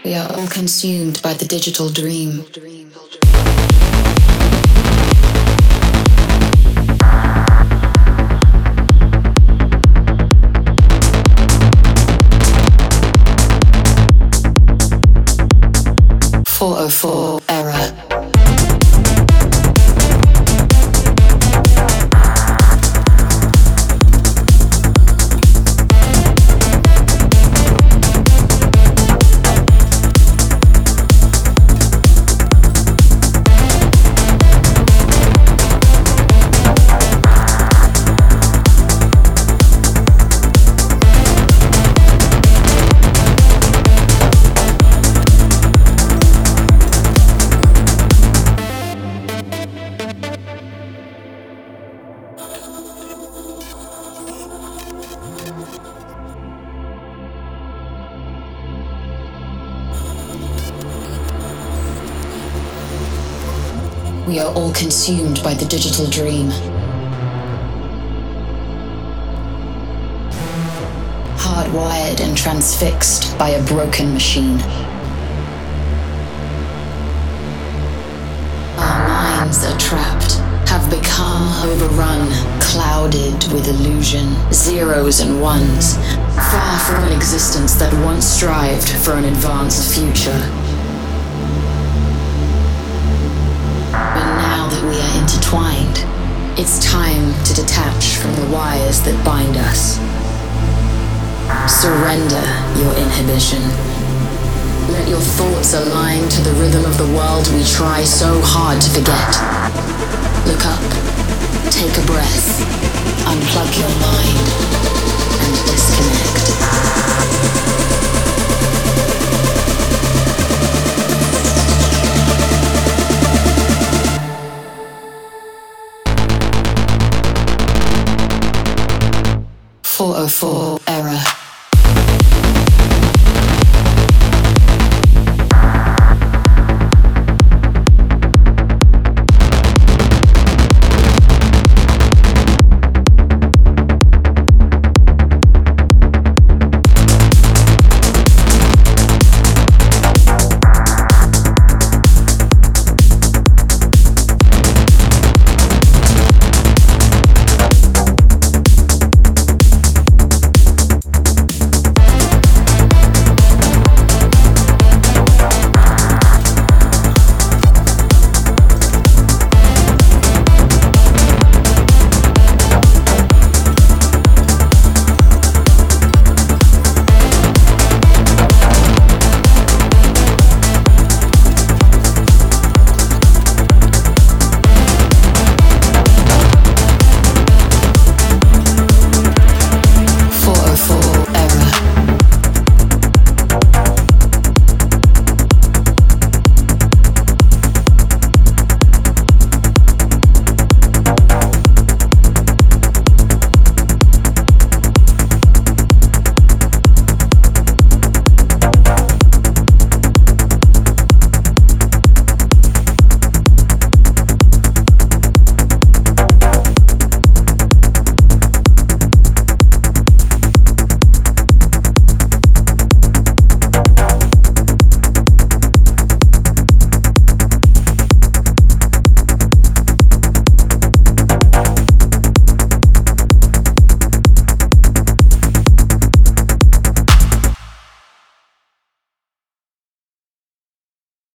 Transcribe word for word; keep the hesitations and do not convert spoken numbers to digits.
We are all consumed by the digital dream. four oh four error. We are all consumed by the digital dream. Hardwired and transfixed by a broken machine. Our minds are trapped, have become overrun, clouded with illusion, zeros and ones, far from an existence that once strived for an advanced future. We are intertwined. It's time to detach from the wires that bind us. Surrender your inhibition. Let your thoughts align to the rhythm of the world we try so hard to forget. Look up, take a breath, unplug your mind, and disconnect. four oh four